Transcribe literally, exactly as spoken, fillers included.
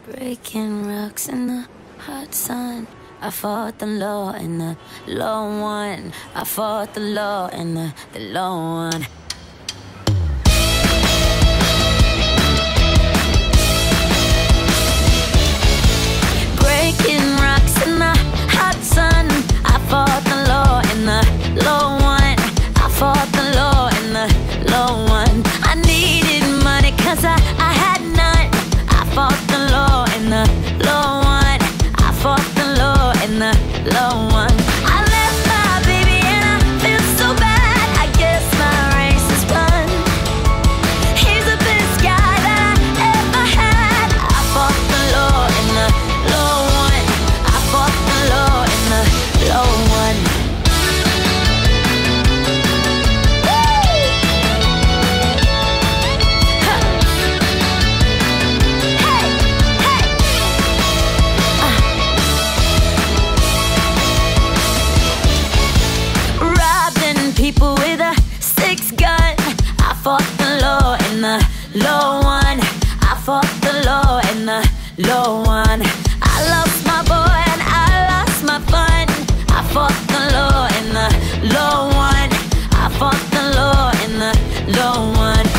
Breaking rocks in the hot sun. I fought the law and the law won. I fought the law and the, the law won. Breaking rocks in the hot sun. I fought the law and the law won. I fought the law and the law won. I needed money cause I, I had none. I fought the law and the law won. I fought the law and the law won. I left my baby and I feel so bad. I guess my race is run. He's the best guy that I ever had. I fought the law and the law won. I fought the law and the law won. People with a six gun. I fought the law and the law won. I fought the law and the law won. I lost my boy and I lost my fun. I fought the law and the law won. I fought the law and the law won.